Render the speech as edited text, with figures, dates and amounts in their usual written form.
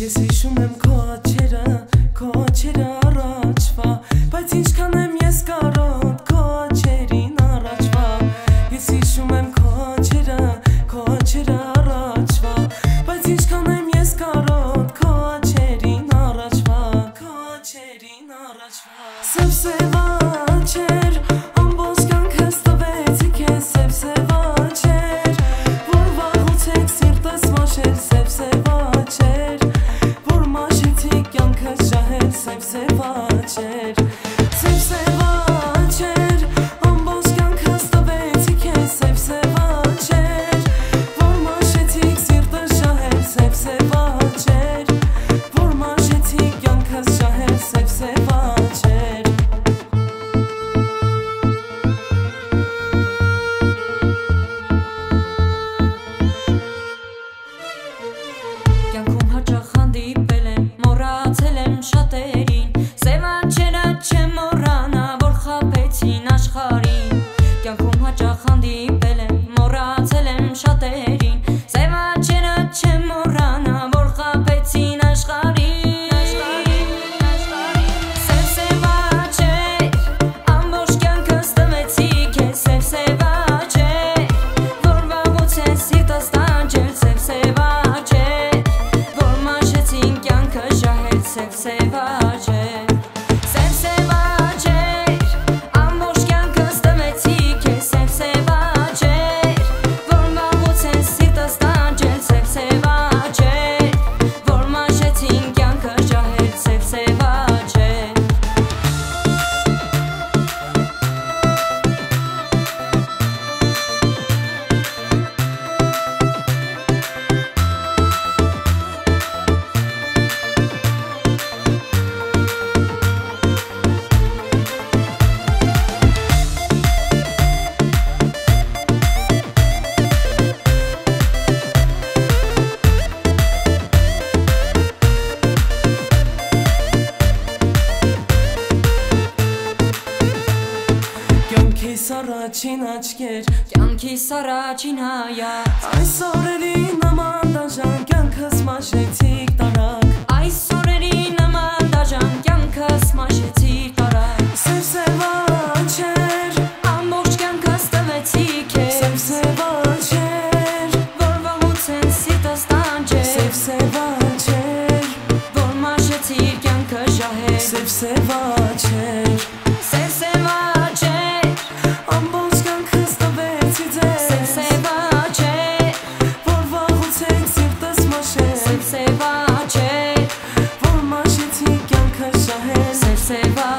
Ես հիշում եմ քո աչերը առաջվա, բայց ինչքան եմ ես կարոտ քո աչերին առաջվա։ Ես հիշում եմ քո աչերը առաջվա, բայց ինչքան եմ ես կարոտ քո աչերին առաջվա, քո աչերին առաջվա։ Սև աչեր, ամբողջ կյանքս տվեցի քեզ, սև աչեր, որ վաղուց եք սիրտս մաշել, սև աչեր, որ մաշեցի կյանքս ջահել, սև աչեր, աչեր, ամբողջ կյանքս տվեցի քեզ, սև աչեր, որ մաշեցի սիրտս ջահել, սև աչեր, որ մաշեցի կյանքս ջահել, սև աչեր։ Կյանքում հաճախ հանդիպել եմ, մոռացել եմ շատերին, սև աչերը չեմ մոռանա, որ խաբեցին աշխարհին։ Կյանքում հաճախ հանդիպել եմ, մոռացել եմ շատերին, սև աչերը չեմ մոռանա, որ խաբեցին աշխարհին։ Սև աչեր, ամբողջ կյանքս տվեցի քեզ, սև աչեր, որ վաղուց ես սիրտս տանջել, սև աչեր, որ մաշեցին կյանքս ջահել, սև աչեր, ամբողջ կյանքս տվեցի քեզ, սև աչեր, որ վաղուց ես սիրտս տանջել, սև աչեր, որ մաշեցին կյանքս ջահել, սև աչեր։ Կյանքիս առաջին աչքեր, Կյանքիս առաջին հայացք, այս օրերի նման դաժան կյանքս մաշեցիք տարակ, այս օրերի նման դաժան կյանքս մաշեցի տարակ, սև աչեր, ամբողջ կյանքս տվեցի քեզ, սև աչեր, որ վաղուց են սիրտս տանջել, սև աչեր, որ մաշեցի կյանքս ջահել, սև աչեր, աչեր, ամբողջ կյանքս տվեցի ձեզ, սև աչեր, որ վաղուց եք սիրտս մաշել, սև աչեր, որ մաշեցի կյանքս ջահել, սև